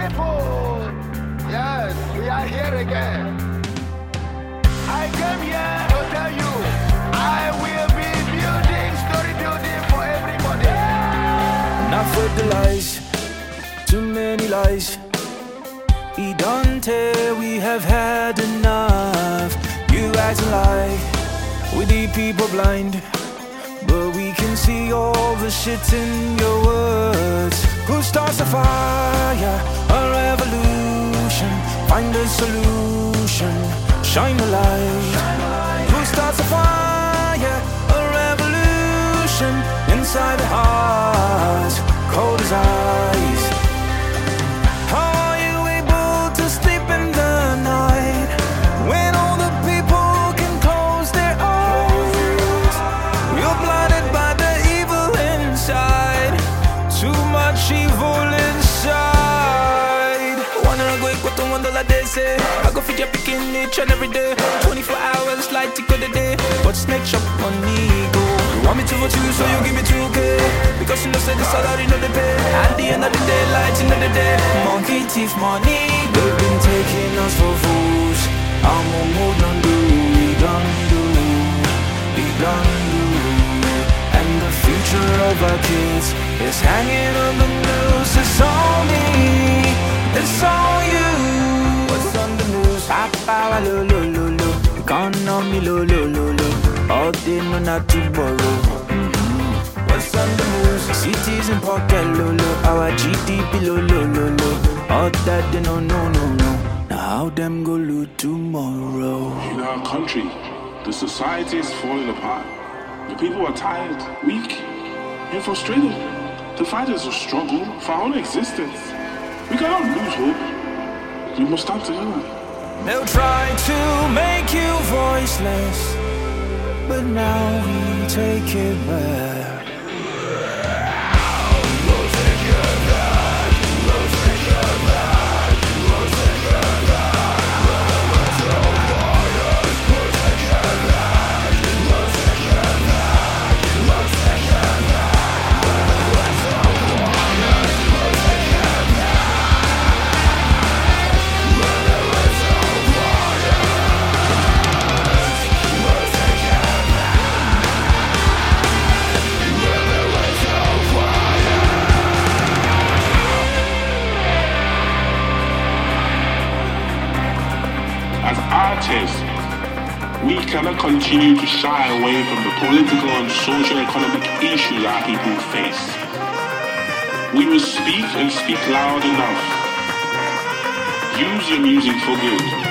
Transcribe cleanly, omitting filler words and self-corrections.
people, yes, we are here again. I came here to tell you, I will be building, story building for everybody. Not for the lies, too many lies. He don't tell we have had enough. You act like we the people blind, but we can see all the shit in your words. Who starts a fire, a revolution? Find a solution, shine a light. Who starts a fire, a revolution? Inside the hearts, cold as ice. How are you able to sleep in the night when all the people can close their eyes? You're blinded by the evil inside, too much evil inside. Wanna go equal to one dollar they say. I go feed your picking each and every day. 24 hours like to go the day. But snake shop money go. You want me to vote you, so you give me 2K. Because you know say the salary no they pay. At the end of the day, light in the day. Monkey thief money. They've been taking us for fools. I'm a mood on do, we done do, we done do. And the future of our kids is hanging on the news. It's on me, it's on you. What's on the news? Papa, lo lo lo lo. Economy, lo lo lo lo. All day, no not to borrow. What's on the news? Cities in pocket, lo lo. Our GDP, lo lo lo lo. All that they no no no no. Now how them go loot tomorrow? In our country, the society is falling apart. The people are tired, weak, and frustrated. The fight is a struggle for our own existence. We cannot lose hope. We must stand together. They'll try to make you voiceless, but now we take it back. As artists, we cannot continue to shy away from the political and socio-economic issues our people face. We will speak and speak loud enough. Use your music for good.